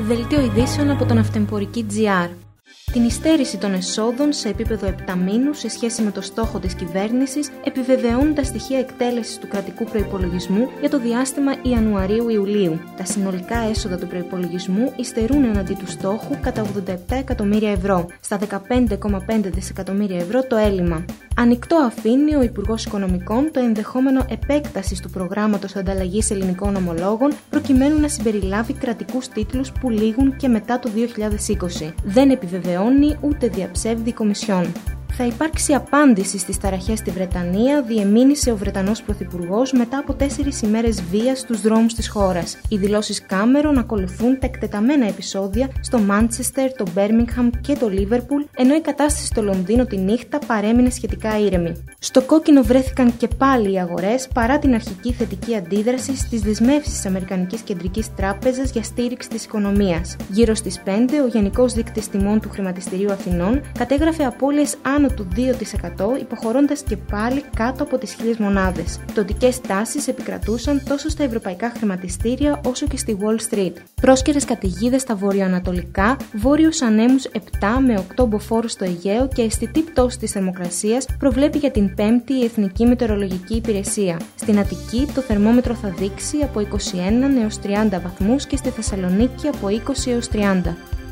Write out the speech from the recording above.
Δελτίο ειδήσεων από τον Αυτεμπορική.gr. Την υστέρηση των εσόδων σε επίπεδο επταμήνου σε σχέση με το στόχο της κυβέρνησης επιβεβαιώνουν τα στοιχεία εκτέλεσης του κρατικού προϋπολογισμού για το διάστημα Ιανουαρίου-Ιουλίου. Τα συνολικά έσοδα του προϋπολογισμού υστερούν εναντί του στόχου κατά 87 εκατομμύρια ευρώ, στα 15,5 δισεκατομμύρια ευρώ το έλλειμμα. Ανοιχτό αφήνει ο Υπουργός Οικονομικών το ενδεχόμενο επέκτασης του προγράμματος ανταλλαγής ελληνικών ομολόγων προκειμένου να συμπεριλάβει κρατικούς τίτλους που λήγουν και μετά το 2020. Δεν επιβεβαιώνει ούτε διαψεύδει η Κομισιόν. Θα υπάρξει απάντηση στις ταραχές στη Βρετανία, διεμήνυσε ο Βρετανός Πρωθυπουργός μετά από 4 ημέρες βίας στους δρόμους της χώρας. Οι δηλώσεις Κάμερον ακολουθούν τα εκτεταμένα επεισόδια στο Μάντσεστερ, το Μπέρμιγχαμ και το Λίβερπουλ, ενώ η κατάσταση στο Λονδίνο τη νύχτα παρέμεινε σχετικά ήρεμη. Στο κόκκινο βρέθηκαν και πάλι οι αγορές παρά την αρχική θετική αντίδραση στις δεσμεύσεις της Αμερικανικής Κεντρικής Τράπεζας για στήριξη της οικονομίας. Γύρω στις 5, ο Γενικός Δείκτης Τιμών του Χρηματιστηρίου Αθηνών κατέγραφε απώλειες άνω του 2%, υποχωρώντας και πάλι κάτω από τις 1000 μονάδες. Πτωτικές τάσεις επικρατούσαν τόσο στα ευρωπαϊκά χρηματιστήρια όσο και στη Wall Street. Πρόσκαιρες καταιγίδες στα βορειοανατολικά, βόρειους ανέμους 7 με 8 μποφόρ στο Αιγαίο και αισθητή πτώση της θερμοκρασίας προβλέπει για την Πέμπτη η Εθνική Μετεωρολογική Υπηρεσία. Στην Αττική το θερμόμετρο θα δείξει από 21 έως 30 βαθμούς και στη Θεσσαλονίκη από 20 έως 30.